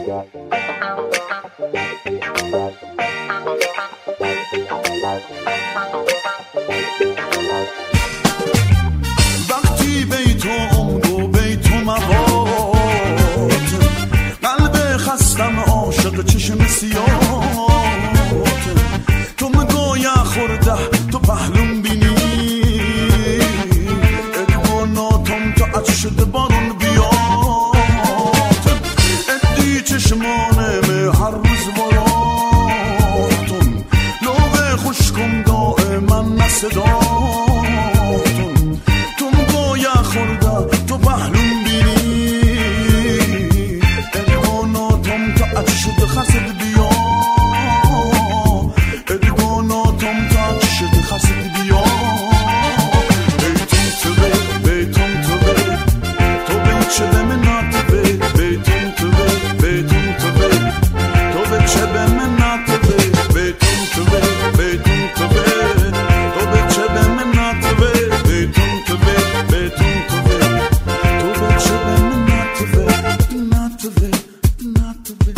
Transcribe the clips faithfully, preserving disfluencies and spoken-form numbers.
وقتی بیتم گو بیتم موات قلب خستم عاشق چشم سیاهات تو مگویا خورده تو پهلوم بینی ادواناتم تو عطش شده بارون بیاد ادی چشمانم هر روز براتون لوه خوشکم دائما نصداتون تو مگویا خورده تو پهلوم بینی ادواناتم تو عطش شده خسد بیاد ادواناتم تو عطش شده خسد بیاد چه من ناتبه بیتون تو به بیتون تو به تو به چه به من ناتبه بیتون تو به بیتون تو به تو به چه به من ناتبه بیتون تو به بیتون تو به تو به چه به من ناتبه ناتبه ناتبه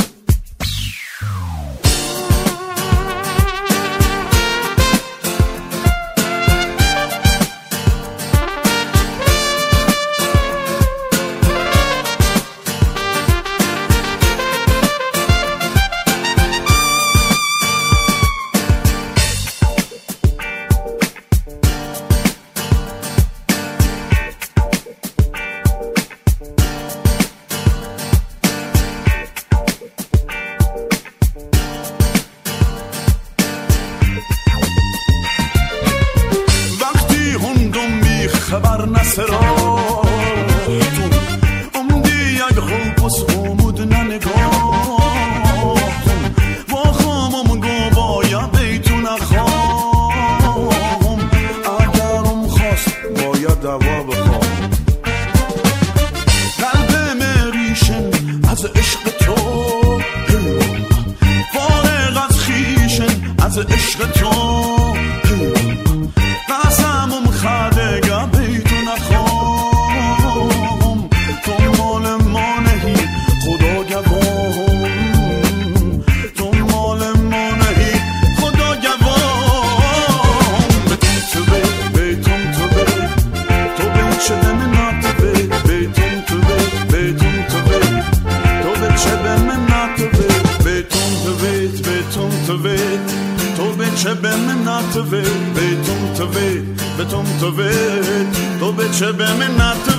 خبر نسراتون امدی یک خوبس امود ننگاهتون با خامم گو بایا بیتون اخوام اگرم خواست باید دوا بخوام قلب مریشن از عشق تو فارغ از خیشن از عشق تو قسمم خدگه بیتون اخوام تو مال ما نهی خدا گوام تو مال ما نهی خدا گوام بیتون تو به بیتون تو به تو به چه به من ناتبه بیتون تو به بیتون تو به تو به چه به من ناتبه بیتون تو به بیتون تو به تو به چه به من ناتبه بیتون تو به بیتون تو به تو به چه به من ناتبه